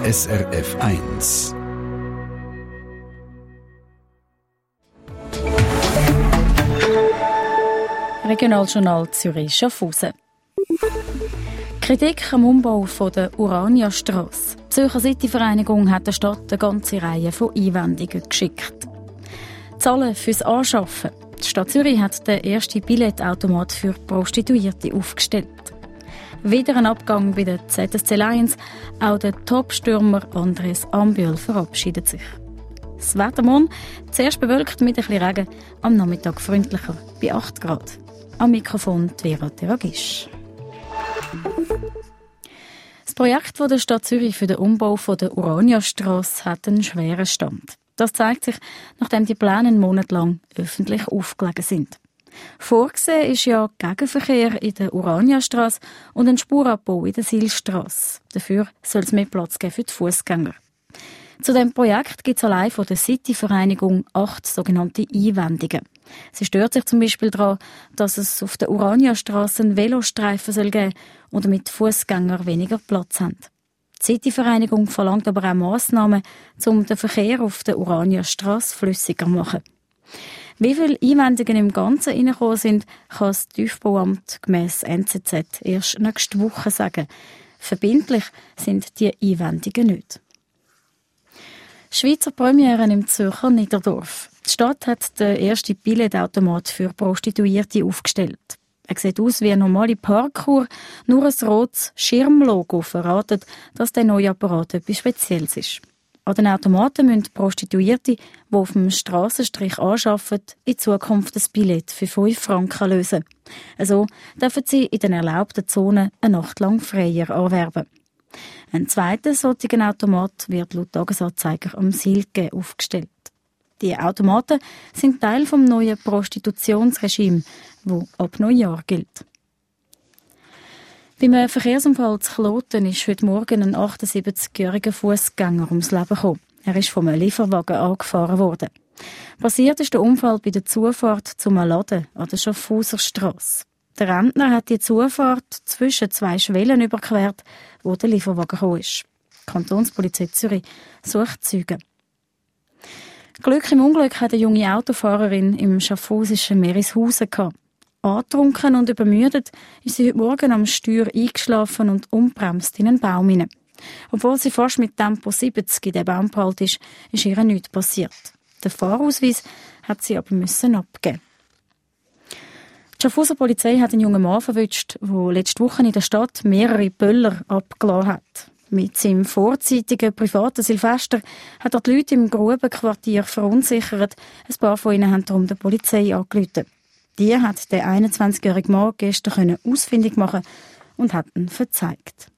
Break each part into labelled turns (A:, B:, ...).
A: SRF 1.
B: Regionaljournal Zürich-Schaffhausen. Kritik am Umbau der Urania-Strasse. Die Zürcher City-Vereinigung hat der Stadt eine ganze Reihe von Einwendungen geschickt. Zahlen fürs Anschaffen. Die Stadt Zürich hat den ersten Billetautomat für Prostituierte aufgestellt. Wieder ein Abgang bei der ZSC Lions. Auch der Top-Stürmer Andres Ambiol verabschiedet sich. Das Wetter morgen zuerst bewölkt mit ein bisschen Regen, am Nachmittag freundlicher bei 8 Grad. Am Mikrofon Vera Teragisch. Das Projekt der Stadt Zürich für den Umbau der Urania-Strasse hat einen schweren Stand. Das zeigt sich, nachdem die Pläne einen Monat lang öffentlich aufgelegen sind. Vorgesehen ist ja Gegenverkehr in der Urania-Strasse und ein Spurabbau in der Silstrasse. Dafür soll es mehr Platz geben für die Fußgänger. Zu diesem Projekt gibt es allein von der City-Vereinigung 8 sogenannte Einwendungen. Sie stört sich zum Beispiel daran, dass es auf der Urania-Strasse einen Velostreifen geben soll und damit Fußgänger weniger Platz haben. Die City-Vereinigung verlangt aber auch Massnahmen, um den Verkehr auf der Urania-Strasse flüssiger zu machen. Wie viele Einwendungen im Ganzen reingekommen sind, kann das Tiefbauamt gemäss NZZ erst nächste Woche sagen. Verbindlich sind die Einwendungen nicht. Schweizer Premiere im Zürcher Niederdorf. Die Stadt hat den ersten Billetautomat für Prostituierte aufgestellt. Er sieht aus wie eine normale Parkour, nur ein rotes Schirmlogo verratet, dass der neue Apparat etwas Spezielles ist. An den Automaten müssen Prostituierte, die auf dem Strassenstrich anschaffen, in Zukunft ein Billett für 5 Franken lösen. Also dürfen sie in den erlaubten Zonen eine Nacht lang freier anwerben. Ein zweiter solcher Automat wird laut Tagesanzeiger am Silke aufgestellt. Die Automaten sind Teil vom neuen Prostitutionsregime, das ab Neujahr gilt. Bei einem Verkehrsunfall zu Kloten ist heute Morgen ein 78-jähriger Fußgänger ums Leben gekommen. Er ist von einem Lieferwagen angefahren worden. Passiert ist der Unfall bei der Zufahrt zum Laden an der Schaffhauser Strasse. Der Rentner hat die Zufahrt zwischen 2 Schwellen überquert, wo der Lieferwagen gekommen ist. Die Kantonspolizei Zürich sucht Zeugen. Glück im Unglück hat eine junge Autofahrerin im schaffhausischen Merishausen gehabt. Angetrunken und übermüdet ist sie heute Morgen am Steuer eingeschlafen und unbremst in einen Baum hinein. Obwohl sie fast mit Tempo 70 in den Baum geprallt ist ihr nichts passiert. Den Fahrausweis hat sie aber abgeben. Die Schaffhauser Polizei hat einen jungen Mann verwünscht, der letzte Woche in der Stadt mehrere Böller abgelassen hat. Mit seinem vorzeitigen privaten Silvester hat er die Leute im Grubenquartier verunsichert. Ein paar von ihnen haben darum der Polizei angerufen. Die hat den 21-jährigen Mann gestern ausfindig machen und hat ihn verzeigt.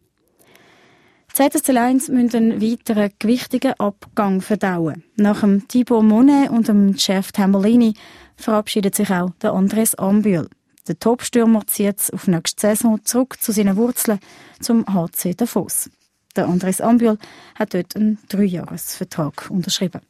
B: Die ZSC Lions müssen einen weiteren gewichtigen Abgang verdauen. Nach dem Thibaut Monet und dem Jeff Tambellini verabschiedet sich auch der Andres Ambiol. Der Top-Stürmer zieht auf nächste Saison zurück zu seinen Wurzeln zum HC Davos. Der Andres Ambiol hat dort einen 3-Jahres-Vertrag unterschrieben.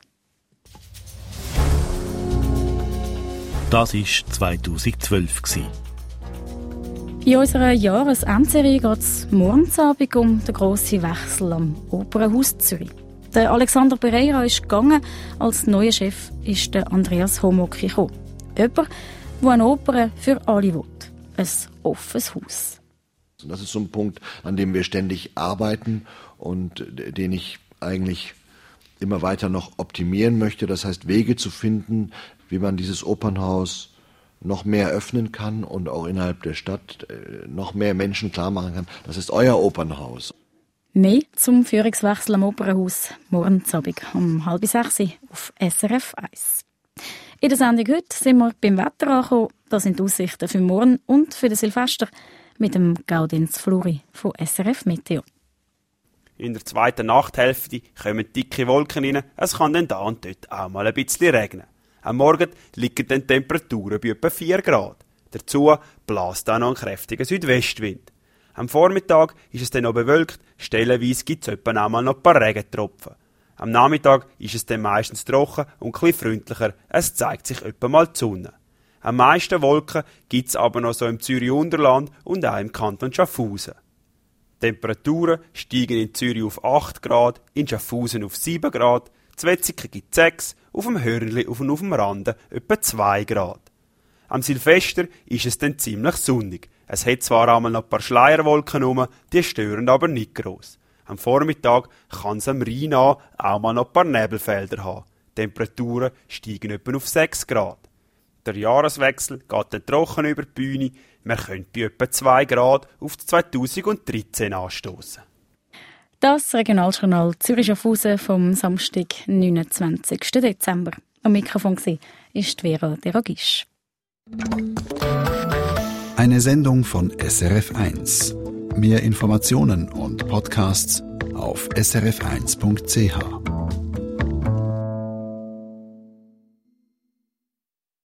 C: Das war 2012.
B: In unserer Jahresendserie geht es morgen Abend um den grossen Wechsel am Opernhaus Zürich. Der Alexander Pereira ist gegangen, als neuer Chef ist der Andreas Homoki gekommen. Jemand, der eine Oper für alle will. Ein offenes Haus.
D: Das ist so ein Punkt, an dem wir ständig arbeiten und den ich eigentlich immer weiter noch optimieren möchte. Das heißt, Wege zu finden, wie man dieses Opernhaus noch mehr öffnen kann und auch innerhalb der Stadt noch mehr Menschen klar machen kann. Das ist euer Opernhaus.
B: Mehr zum Führungswechsel am Opernhaus morgen Abend um 5:30 auf SRF 1. In der Sendung heute sind wir beim Wetter angekommen. Das sind die Aussichten für morgen und für den Silvester mit dem Gaudenz Fluri von SRF Meteo.
E: In der zweiten Nachthälfte kommen dicke Wolken rein. Es kann dann da und dort auch mal ein bisschen regnen. Am Morgen liegen dann Temperaturen bei etwa 4 Grad. Dazu bläst auch noch ein kräftiger Südwestwind. Am Vormittag ist es dann noch bewölkt, stellenweise gibt es etwa auch mal noch ein paar Regentropfen. Am Nachmittag ist es dann meistens trocken und ein bisschen freundlicher, es zeigt sich etwa mal die Sonne. Am meisten Wolken gibt es aber noch so im Zürich-Unterland und auch im Kanton Schaffhausen. Die Temperaturen steigen in Zürich auf 8 Grad, in Schaffhausen auf 7 Grad, in Wetzikon gibt es 6, auf dem Hörnli und auf dem Rande etwa 2 Grad. Am Silvester ist es dann ziemlich sonnig. Es hat zwar einmal noch ein paar Schleierwolken rum, die stören aber nicht gross. Am Vormittag kann es am Rhein auch mal noch ein paar Nebelfelder haben. Die Temperaturen steigen etwa auf 6 Grad. Der Jahreswechsel geht dann trocken über die Bühne. Man könnte bei etwa 2 Grad auf 2013 anstoßen.
B: Das Regionaljournal Zürich-Schaffhausen vom Samstag, 29. Dezember. Am Mikrofon war Vera Deragisch.
A: Eine Sendung von SRF1. Mehr Informationen und Podcasts auf srf1.ch.